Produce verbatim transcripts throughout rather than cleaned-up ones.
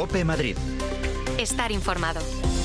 COPE Madrid. Estar informado.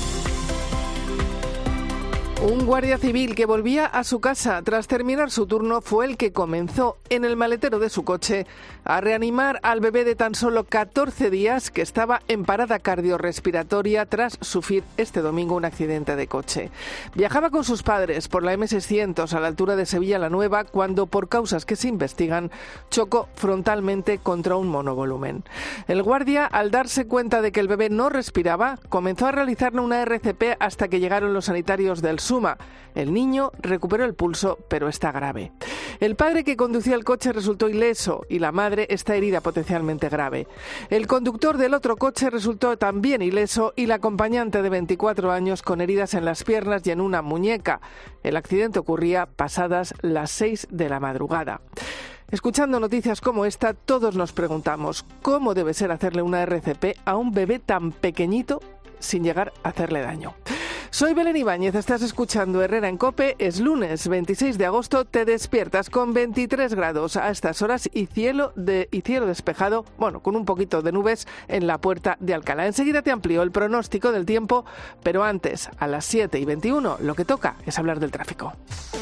Un guardia civil que volvía a su casa tras terminar su turno fue el que comenzó en el maletero de su coche a reanimar al bebé de tan solo catorce días que estaba en parada cardiorrespiratoria tras sufrir este domingo un accidente de coche. Viajaba con sus padres por la eme seiscientos a la altura de Sevilla la Nueva cuando, por causas que se investigan, chocó frontalmente contra un monovolumen. El guardia, al darse cuenta de que el bebé no respiraba, comenzó a realizarle una erre ce pe hasta que llegaron los sanitarios del Suma. El niño recuperó el pulso, pero está grave. El padre que conducía el coche resultó ileso y la madre está herida potencialmente grave. El conductor del otro coche resultó también ileso y la acompañante de veinticuatro años con heridas en las piernas y en una muñeca. El accidente ocurría pasadas las seis de la madrugada. Escuchando noticias como esta, todos nos preguntamos cómo debe ser hacerle una erre ce pe a un bebé tan pequeñito sin llegar a hacerle daño. Soy Belén Ibáñez, estás escuchando Herrera en COPE, es lunes veintiséis de agosto, te despiertas con veintitrés grados a estas horas y cielo, de, y cielo despejado, bueno, con un poquito de nubes en la Puerta de Alcalá. Enseguida te amplío el pronóstico del tiempo, pero antes, a las siete y veintiuno, lo que toca es hablar del tráfico.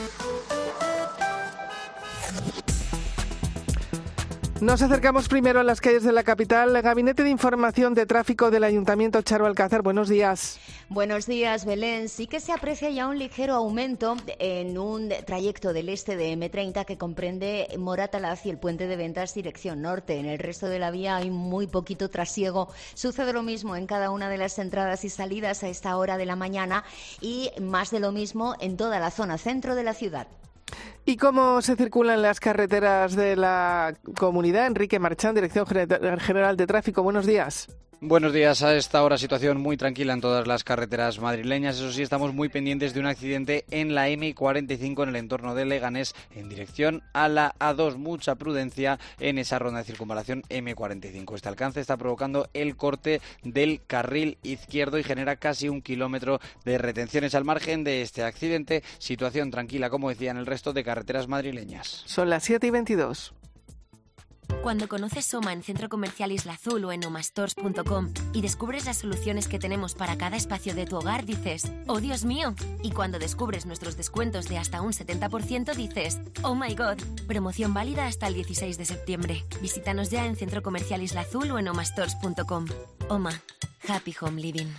Nos acercamos primero a las calles de la capital. El Gabinete de Información de Tráfico del Ayuntamiento, Charo Alcázar, buenos días. Buenos días, Belén. Sí que se aprecia ya un ligero aumento en un trayecto del este de eme treinta que comprende Moratalaz y el Puente de Ventas dirección norte. En el resto de la vía hay muy poquito trasiego. Sucede lo mismo en cada una de las entradas y salidas a esta hora de la mañana y más de lo mismo en toda la zona centro de la ciudad. ¿Y cómo se circulan las carreteras de la comunidad? Enrique Marchán, Dirección General de Tráfico. Buenos días. Buenos días. A esta hora situación muy tranquila en todas las carreteras madrileñas. Eso sí, estamos muy pendientes de un accidente en la eme cuarenta y cinco en el entorno de Leganés en dirección a la a dos. Mucha prudencia en esa ronda de circunvalación eme cuarenta y cinco. Este alcance está provocando el corte del carril izquierdo y genera casi un kilómetro de retenciones. Al margen de este accidente, situación tranquila, como decía, en el resto de carreteras madrileñas. Son las siete y veintidós. Cuando conoces Soma en Centro Comercial Isla Azul o en omastores punto com y descubres las soluciones que tenemos para cada espacio de tu hogar, dices, ¡oh, Dios mío! Y cuando descubres nuestros descuentos de hasta un setenta por ciento, dices, ¡oh, my God! Promoción válida hasta el dieciséis de septiembre. Visítanos ya en Centro Comercial Isla Azul o en omastores punto com. Oma. Happy Home Living.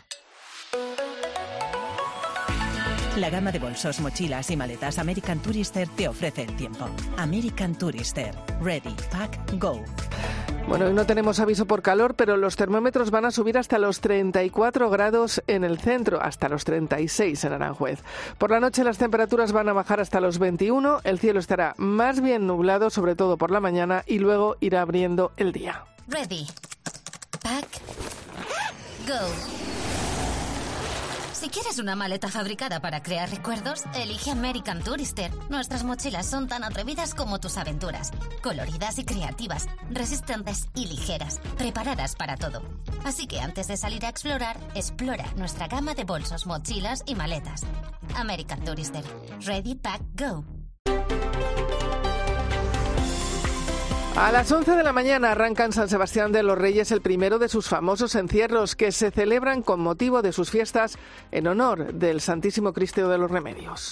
La gama de bolsos, mochilas y maletas American Tourister te ofrece el tiempo. American Tourister. Ready, Pack, Go. Bueno, hoy no tenemos aviso por calor, pero los termómetros van a subir hasta los treinta y cuatro grados en el centro, hasta los treinta y seis en Aranjuez. Por la noche las temperaturas van a bajar hasta los veintiuno, el cielo estará más bien nublado, sobre todo por la mañana, y luego irá abriendo el día. Ready, Pack, Go. Si quieres una maleta fabricada para crear recuerdos, elige American Tourister. Nuestras mochilas son tan atrevidas como tus aventuras. Coloridas y creativas, resistentes y ligeras, preparadas para todo. Así que antes de salir a explorar, explora nuestra gama de bolsos, mochilas y maletas. American Tourister. Ready, Pack, Go. A las once de la mañana arranca en San Sebastián de los Reyes el primero de sus famosos encierros que se celebran con motivo de sus fiestas en honor del Santísimo Cristo de los Remedios.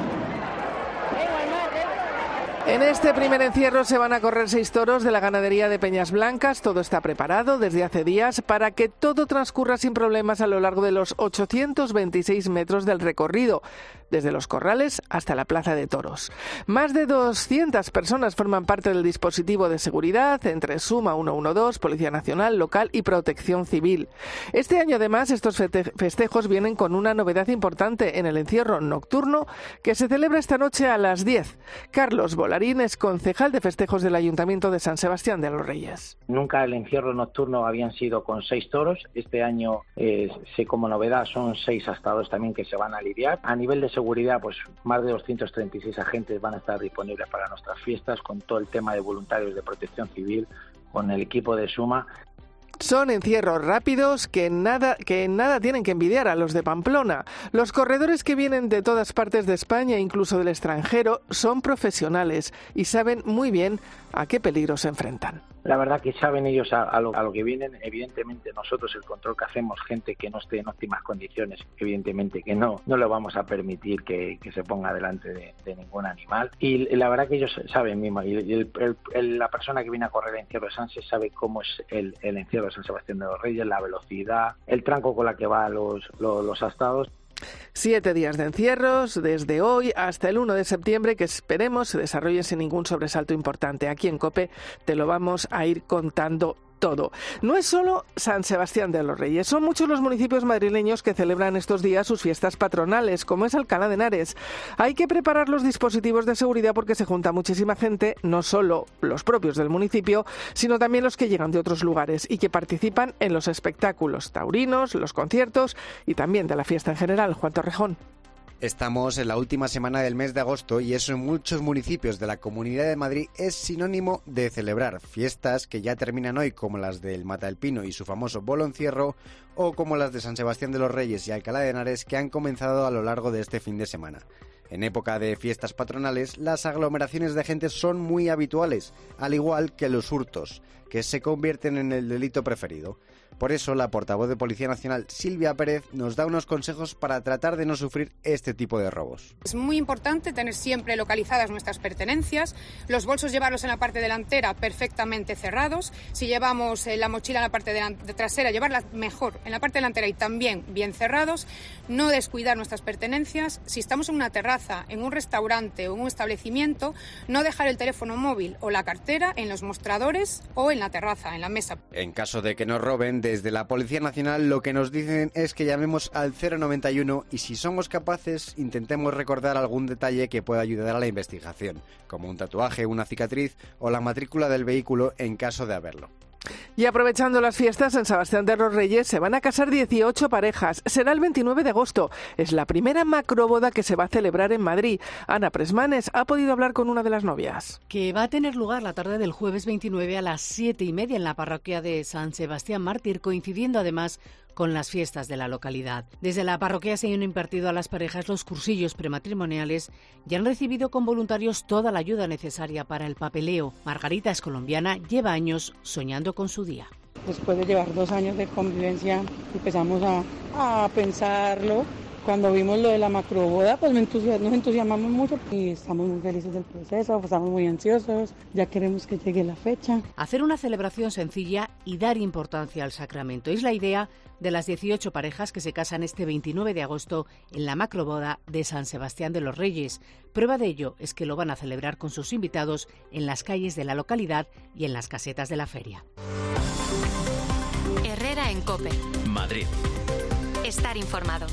En este primer encierro se van a correr seis toros de la ganadería de Peñas Blancas. Todo está preparado desde hace días para que todo transcurra sin problemas a lo largo de los ochocientos veintiséis metros del recorrido, desde los corrales hasta la plaza de toros. Más de doscientas personas forman parte del dispositivo de seguridad, entre Suma ciento doce, Policía Nacional, Local y Protección Civil. Este año, además, estos festejos vienen con una novedad importante en el encierro nocturno que se celebra esta noche a las diez. Carlos Bola es concejal de festejos del Ayuntamiento de San Sebastián de los Reyes. Nunca el encierro nocturno habían sido con seis toros. Este año, eh, sé como novedad, son seis astados también que se van a lidiar. A nivel de seguridad, pues más de doscientos treinta y seis agentes van a estar disponibles para nuestras fiestas, con todo el tema de voluntarios de protección civil, con el equipo de Suma. Son encierros rápidos que nada, que nada tienen que envidiar a los de Pamplona. Los corredores que vienen de todas partes de España, incluso del extranjero, son profesionales y saben muy bien a qué peligros se enfrentan. La verdad que saben ellos a, a, lo, a lo que vienen. Evidentemente nosotros el control que hacemos, gente que no esté en óptimas condiciones, evidentemente que no, no le vamos a permitir que, que se ponga delante de, de ningún animal. Y, y la verdad que ellos saben mismo, y el, el, el, la persona que viene a correr el encierro de Sanse sabe cómo es el, el encierro de San Sebastián de los Reyes, la velocidad, el tranco con la que va los, los, los astados. Siete días de encierros, desde hoy hasta el uno de septiembre, que esperemos se desarrolle sin ningún sobresalto importante. Aquí en COPE te lo vamos a ir contando todo. No es solo San Sebastián de los Reyes, son muchos los municipios madrileños que celebran estos días sus fiestas patronales, como es Alcalá de Henares. Hay que preparar los dispositivos de seguridad porque se junta muchísima gente, no solo los propios del municipio, sino también los que llegan de otros lugares y que participan en los espectáculos taurinos, los conciertos y también de la fiesta en general. Juan Torrejón. Estamos en la última semana del mes de agosto y eso en muchos municipios de la Comunidad de Madrid es sinónimo de celebrar fiestas que ya terminan hoy, como las del Mata del Pino y su famoso bolo encierro, o como las de San Sebastián de los Reyes y Alcalá de Henares, que han comenzado a lo largo de este fin de semana. En época de fiestas patronales, las aglomeraciones de gente son muy habituales, al igual que los hurtos, que se convierten en el delito preferido. Por eso, la portavoz de Policía Nacional, Silvia Pérez, nos da unos consejos para tratar de no sufrir este tipo de robos. Es muy importante tener siempre localizadas nuestras pertenencias, los bolsos llevarlos en la parte delantera perfectamente cerrados, si llevamos la mochila en la parte de trasera, llevarla mejor en la parte delantera y también bien cerrados, no descuidar nuestras pertenencias, si estamos en una terraza, en un restaurante o en un establecimiento, no dejar el teléfono móvil o la cartera en los mostradores o en la terraza, en la mesa. En caso de que nos roben, desde la Policía Nacional lo que nos dicen es que llamemos al cero noventa y uno y si somos capaces intentemos recordar algún detalle que pueda ayudar a la investigación, como un tatuaje, una cicatriz o la matrícula del vehículo en caso de haberlo. Y aprovechando las fiestas, en Sebastián de los Reyes se van a casar dieciocho parejas. Será el veintinueve de agosto. Es la primera macroboda que se va a celebrar en Madrid. Ana Presmanes ha podido hablar con una de las novias. Que va a tener lugar la tarde del jueves veintinueve a las siete y media en la parroquia de San Sebastián Mártir, coincidiendo además con las fiestas de la localidad. Desde la parroquia se han impartido a las parejas los cursillos prematrimoniales y han recibido con voluntarios toda la ayuda necesaria para el papeleo. Margarita es colombiana, lleva años soñando con su día. Después de llevar dos años de convivencia empezamos a, a pensarlo. Cuando vimos lo de la macroboda, pues me entusias- nos entusiasmamos mucho y estamos muy felices del proceso, estamos muy ansiosos, ya queremos que llegue la fecha. Hacer una celebración sencilla y dar importancia al sacramento es la idea de las dieciocho parejas que se casan este veintinueve de agosto en la macroboda de San Sebastián de los Reyes. Prueba de ello es que lo van a celebrar con sus invitados en las calles de la localidad y en las casetas de la feria. Herrera en COPE. Madrid. Estar informado.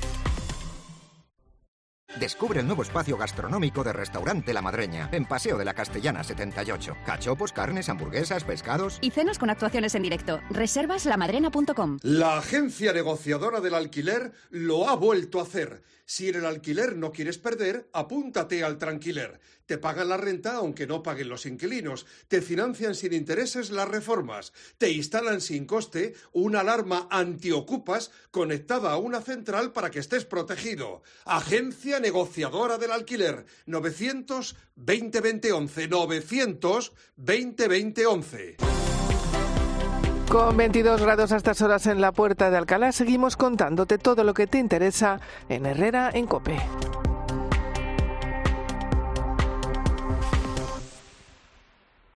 Descubre el nuevo espacio gastronómico de Restaurante La Madreña, en Paseo de la Castellana setenta y ocho. Cachopos, carnes, hamburguesas, pescados... Y cenas con actuaciones en directo. Reservas lamadrena punto com. La agencia negociadora del alquiler lo ha vuelto a hacer. Si en el alquiler no quieres perder, apúntate al Tranquiler. Te pagan la renta aunque no paguen los inquilinos. Te financian sin intereses las reformas. Te instalan sin coste una alarma antiocupas conectada a una central para que estés protegido. Agencia negociadora del alquiler. novecientos veinte veinte once. novecientos veinte veinte once. Con veintidós grados a estas horas en la Puerta de Alcalá, seguimos contándote todo lo que te interesa en Herrera en COPE.